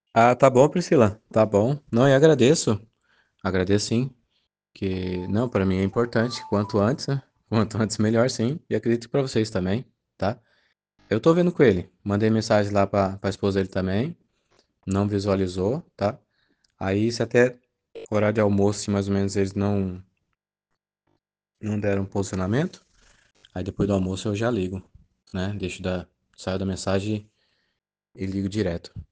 Ah, tá bom, Priscila. Tá bom. Não, eu agradeço. Agradeço sim, que não, para mim é importante, quanto antes, né? Quanto antes melhor, sim. E acredito que para vocês também, tá? Eu tô vendo com ele. Mandei mensagem lá pra esposa dele também. Não visualizou, tá? Aí, se até horário de almoço, se mais ou menos eles não deram um posicionamento, aí depois do almoço eu já ligo, né? Saio da mensagem e ligo direto.